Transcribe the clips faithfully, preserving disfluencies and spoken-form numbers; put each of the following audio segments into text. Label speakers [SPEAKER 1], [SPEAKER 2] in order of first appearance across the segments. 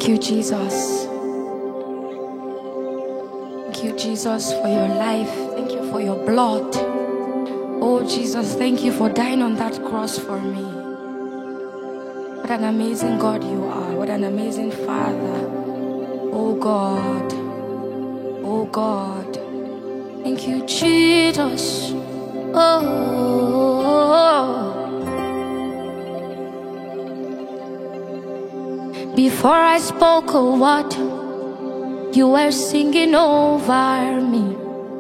[SPEAKER 1] Thank you, Jesus. Thank you, Jesus, for your life. Thank you for your blood. Oh, Jesus, thank you for dying on that cross for me. What an amazing God you are. What an amazing Father. Oh, God. Oh, God. Thank you, Jesus. Oh. Before I spoke a word, you were singing over me.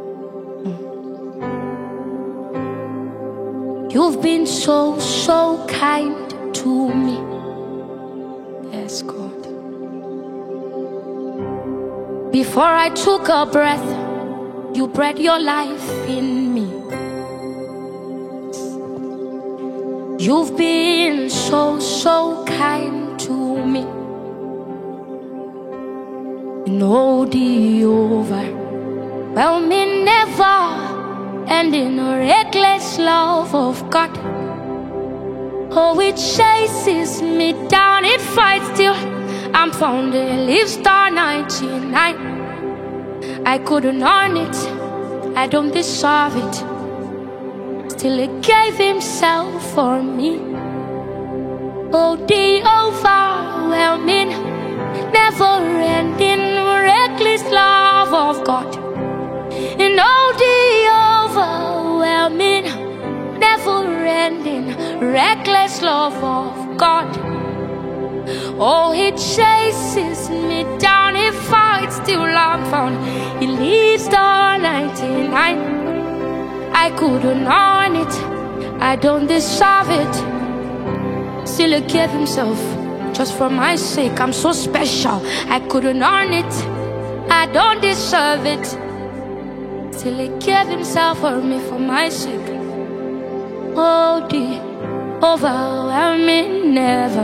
[SPEAKER 1] You've been so, so kind to me. Yes, God. Before I took a breath, you breathed your life in me. You've been so, so kind to me. No, the overwhelming, never ending, reckless love of God. Oh, it chases me down, it fights till I'm found. It lives star ninety-nine. I couldn't earn it, I don't deserve it. Still, He gave Himself for me. Oh, the overwhelming, never-ending, reckless love of God. And oh, the overwhelming, never-ending, reckless love of God. Oh, He chases me down, He fights till I'm found. He leaves the ninety-nine. I couldn't earn it, I don't deserve it. Still, He gave Himself just for my sake. I'm so special, I couldn't earn it, I don't deserve it. Still, He gave Himself for me, for my sake. Oh, the overwhelming, never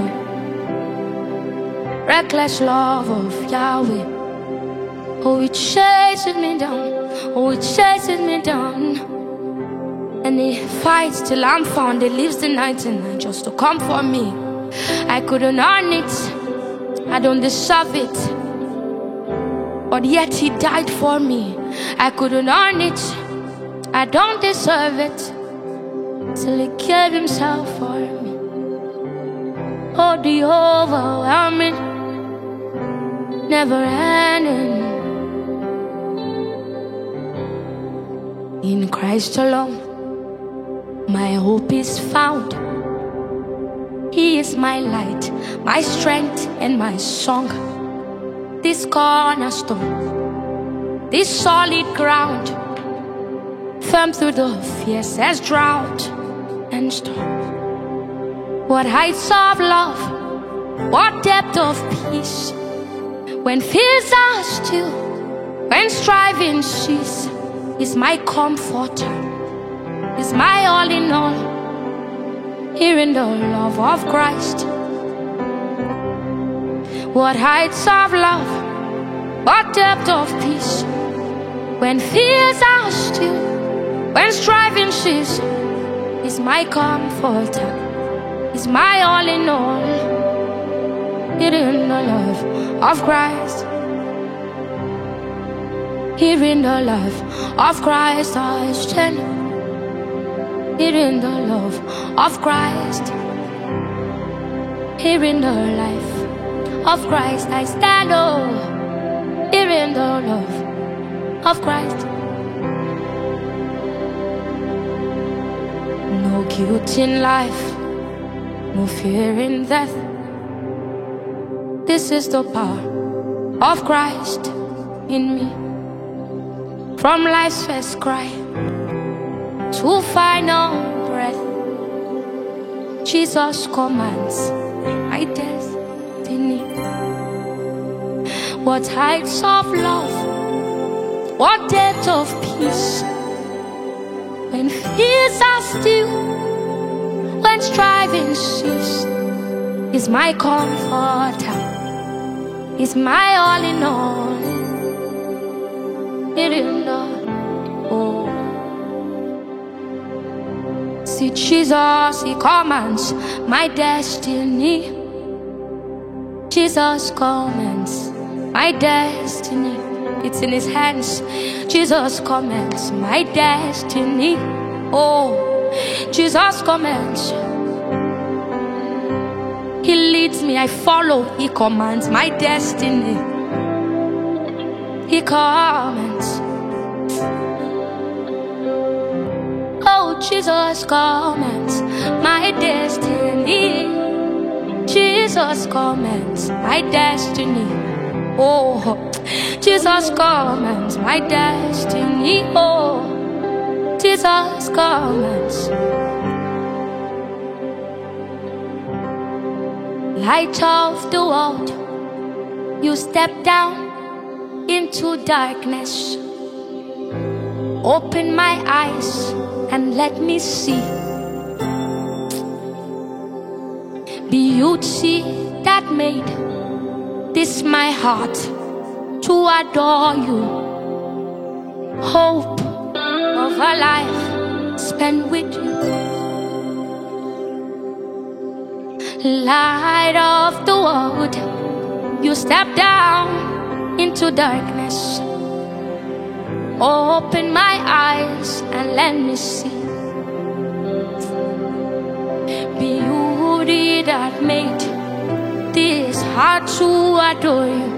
[SPEAKER 1] reckless love of Yahweh. Oh, it chases me down, oh, it chases me down. And He fights till I'm found. He leaves the ninety-nine just to come for me. I couldn't earn it, I don't deserve it, but yet He died for me. I couldn't earn it, I don't deserve it, till He gave Himself for me. Oh, the overwhelming, never ending. In Christ alone, my hope is found. He is my light, my strength, and my song. This cornerstone, this solid ground, firm through the fiercest drought and storm. What heights of love, what depth of peace, when fears are still, when striving cease. Is my comforter, is my all in all, here in the love of Christ. What heights of love, what depth of peace, when fears are still, when striving cease. Is my comforter, is my all in all, here in the love of Christ. Here in the love of Christ I stand. Here in the love of Christ. Here in the life of Christ I stand. Oh, here in the love of Christ. No guilt in life, no fear in death. This is the power of Christ in me. From life's first cry to final breath, Jesus commands my destiny. What heights of love, what depth of peace, when fears are still, when striving cease. Is my comforter, is my all in all, here in the oh. See Jesus, He commands my destiny. Jesus commands my destiny. It's in his hands. Jesus commands my destiny. Oh, Jesus commands. He leads me, I follow. He commands my destiny. He commands. Oh, Jesus commands my destiny. Jesus commands my destiny. Oh, Jesus commands my destiny. Oh, Jesus commands. Light of the world, you step down into darkness. Open my eyes and let me see beauty that made this my heart to adore you. Hope of a life spent with you. Light of the world, you step down into darkness. Open my eyes and let me see beauty that made this heart to adore you.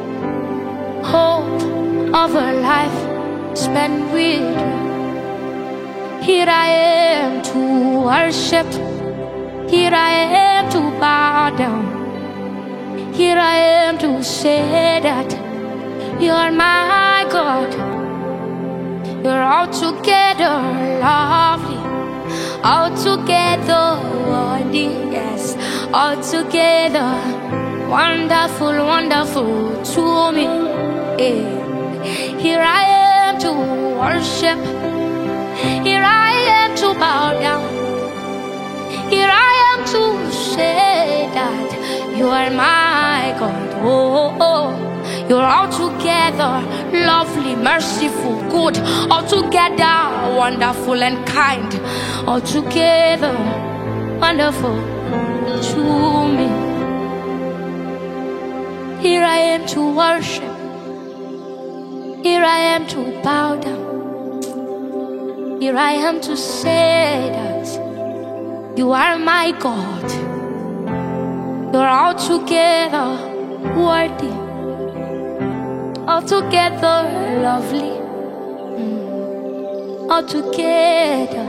[SPEAKER 1] Hope of a life spent with you. Here I am to worship. Here I am to bow down. Here I am to say that you're my God. You're altogether lovely, altogether worthy, yes, altogether wonderful, wonderful to me. Yeah. Here I am to worship. Here I am to bow down. Here I am to say that you are my God. Oh, oh. You're altogether lovely, merciful, good, altogether wonderful and kind, altogether wonderful to me. Here I am to worship. Here I am to bow down. Here I am to say that you are my God. You're altogether worthy, altogether lovely, mm. altogether.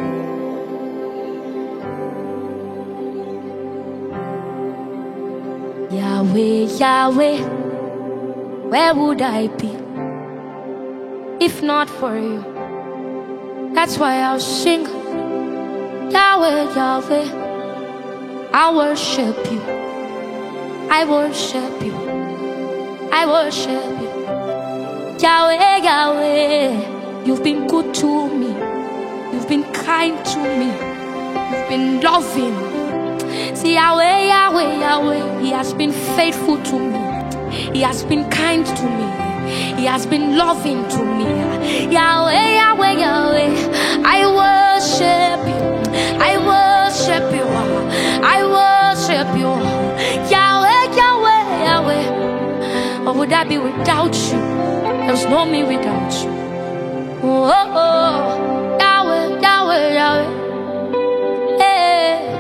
[SPEAKER 1] Yahweh, Yahweh, where would I be if not for you? That's why I'll sing. Yahweh, Yahweh, I worship you. I worship you. I worship you. Yahweh, Yahweh, you've been good to me. You've been kind to me. You've been loving. See, Yahweh, Yahweh, Yahweh, He has been faithful to me. He has been kind to me. He has been loving to me. Yahweh, Yahweh, Yahweh, I worship you. I worship you. I worship you. Yahweh, Yahweh, Yahweh. What would I be without you? There's no me without you. Oh, oh, oh. Yahweh, Yahweh, Yahweh. Hey,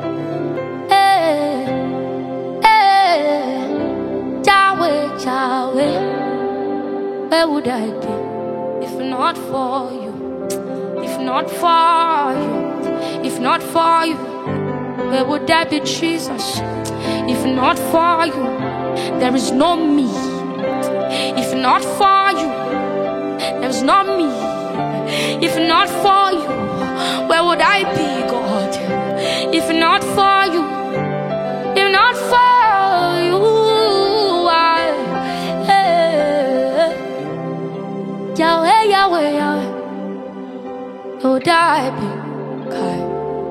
[SPEAKER 1] hey, hey. Yahweh, Yahweh. Where would I be if not for you? If not for you? If not for you? Where would I be, Jesus? If not for you, there is no me. If not for you, there's not me. If not for you, where would I be, God? If not for you, if not for you, I, hey, Yahweh, Yahweh, Yahweh, where would I be? Okay.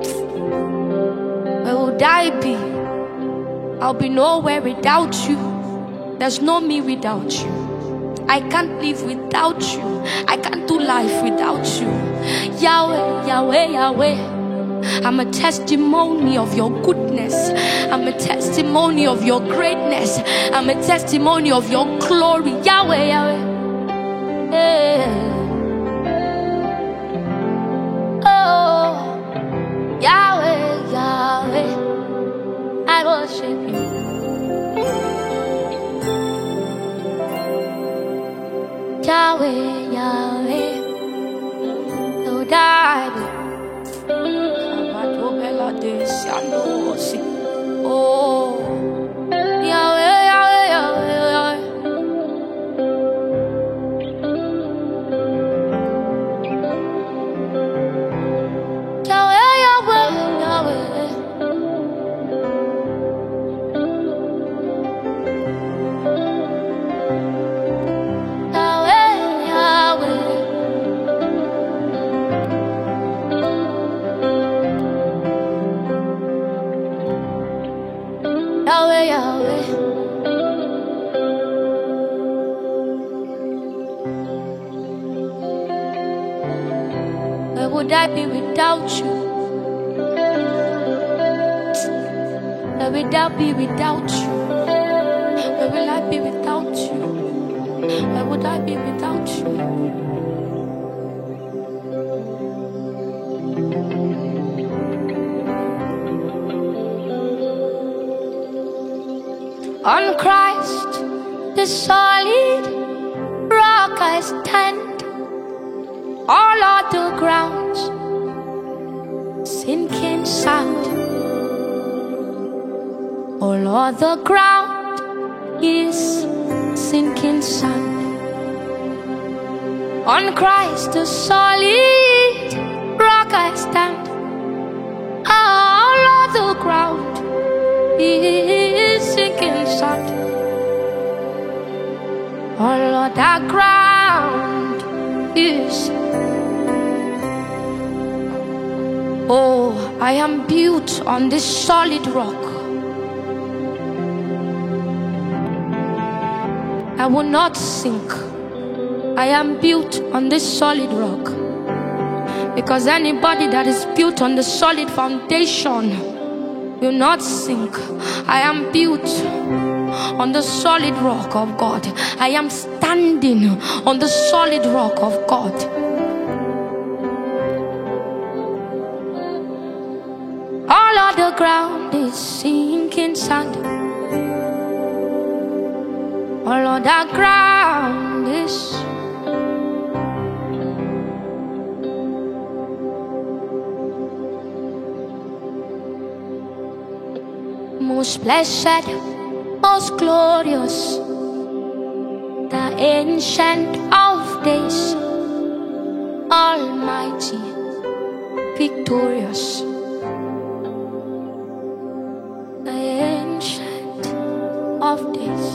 [SPEAKER 1] Where would I be? I'll be nowhere without you. There's no me without you. I can't live without you. I can't do life without you. Yahweh, Yahweh, Yahweh, I'm a testimony of your goodness. I'm a testimony of your greatness. I'm a testimony of your glory. Yahweh, Yahweh. Yeah. Oh, Yahweh, Yahweh. I worship you. Yahweh, Yahweh. Lord, I will. Oh, Yahweh, Yahweh, Yahweh, Yahweh. Yahweh, Yahweh, Yahweh. Yahweh, Yahweh. Where would I be without you? Where would I be without you? Where will I be without you? Where would I be without you? On Christ, the solid rock I stand. All other grounds sinking sand. All other ground is sinking sand. On Christ, the solid rock I stand. All other ground is sinking sand. All of that ground is. Oh, I am built on this solid rock. I will not sink. I am built on this solid rock. Because anybody that is built on the solid foundation will not sink. I am built on the solid rock of God. I am standing on the solid rock of God. All of the ground is sinking sand. All of the ground is. Most blessed, most glorious, the Ancient of Days, Almighty, victorious, the Ancient of Days.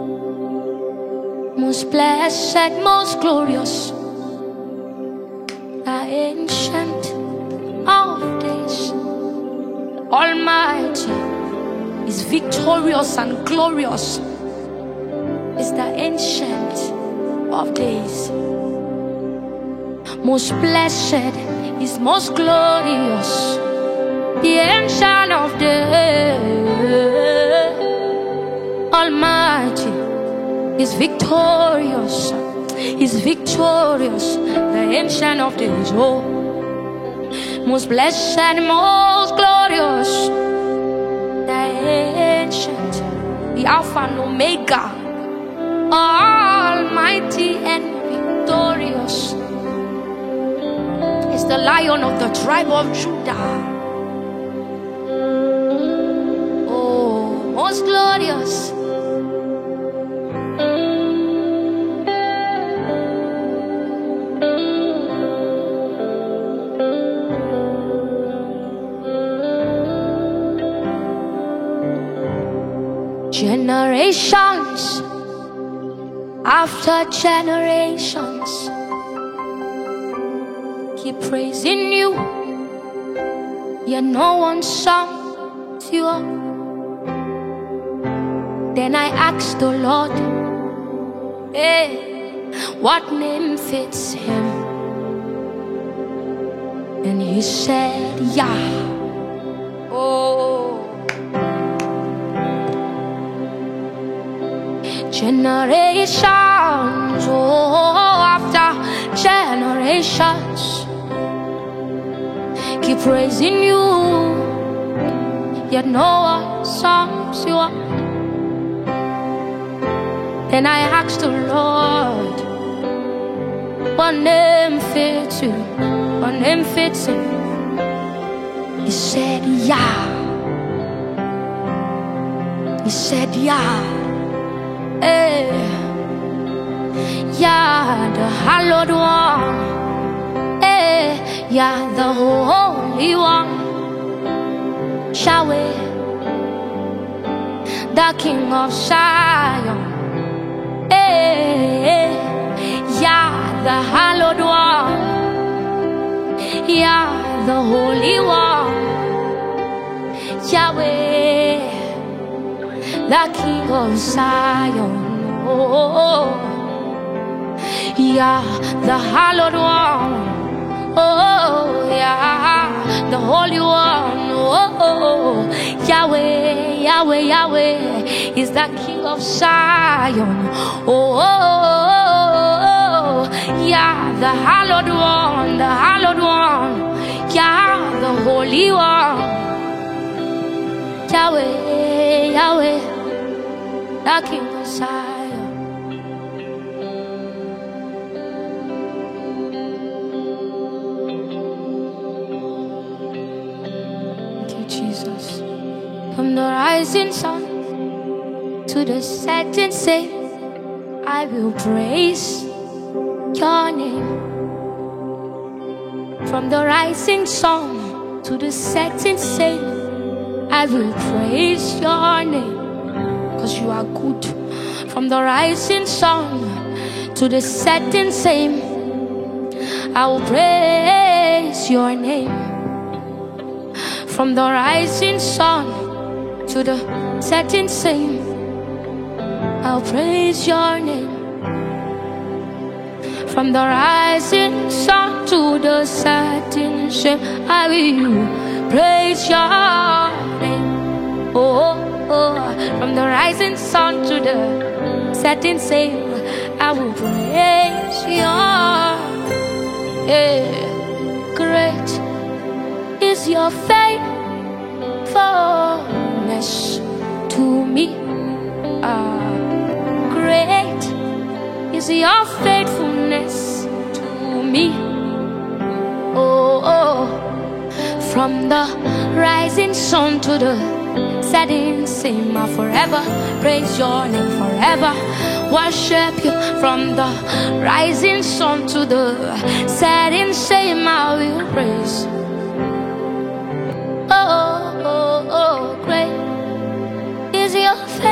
[SPEAKER 1] Most blessed, most glorious, the Ancient of Days, Almighty, is victorious and glorious, is the Ancient of Days. Most blessed is most glorious, the Ancient of Days. Almighty is victorious, is victorious, the Ancient of Days. Oh, most blessed, most glorious, Ancient, the Alpha and Omega, Almighty and victorious, is the Lion of the tribe of Judah. Oh, most glorious. Generations after generations keep praising you, yet no one sung to you. Then I asked the Lord, hey, what name fits him? And he said, yeah. Oh, generations, oh, after generations keep praising you, yet no one sums you up. Then I asked the Lord, what name fits you? What name fits him? He said, yeah. He said, yeah. Hey. Yeah, the hallowed one. Hey. Yeah, the holy one. Yahweh, the King of Zion. Hey. Yeah, the hallowed one. Yeah, the holy one. Yahweh, the King of Zion. Oh, yeah, the hallowed one. Oh, yeah, the holy one. Oh, Yahweh, Yahweh, Yahweh is the King of Zion. Oh, yeah, the hallowed one, the hallowed one. Yeah, the holy one. Yahweh, Yahweh, the King of Zion. Thank you, Jesus. From the rising sun to the setting sun, I will praise your name. From the rising sun to the setting sun, I will praise your name, cause you are good. From the rising sun to the setting sun, I will praise your name. From the rising sun to the setting sun, I'll praise your name. From the rising sun to the setting sun, I will praise your name. Oh, oh, oh. From the rising sun to the setting sun, I will praise your name. Great is your faithfulness to me. Ah, great is your faithfulness to me. Oh, oh. From the rising sun to the setting sun, I'll forever praise your name, forever worship you. From the rising sun to the setting sun, I will praise. Oh, oh, oh, great is your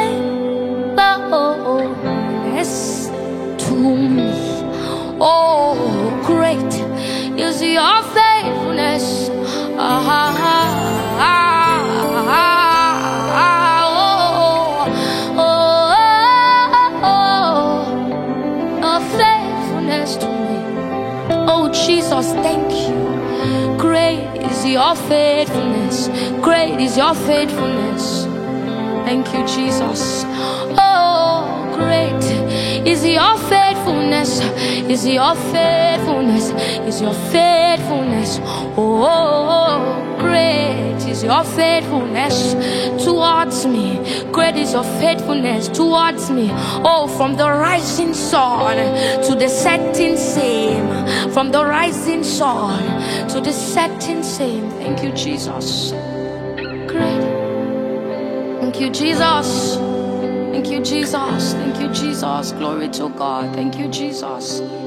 [SPEAKER 1] faithfulness to me. Oh, great is your faithfulness. Ah, ah, ah, ah, oh, oh, oh, your faithfulness to me. Oh, Jesus, thank you. Great is your faithfulness. Great is your faithfulness. Thank you, Jesus. Oh, great is your faithfulness. Is your faithfulness. Is your faithfulness. Oh, great is your faithfulness towards me. Great is your faithfulness towards me. Oh, from the rising sun to the setting sun. From the rising sun to the setting sun. Thank you, Jesus. Great. Thank you, Jesus. Thank you, Jesus. Thank you, Jesus. Glory to God. Thank you, Jesus.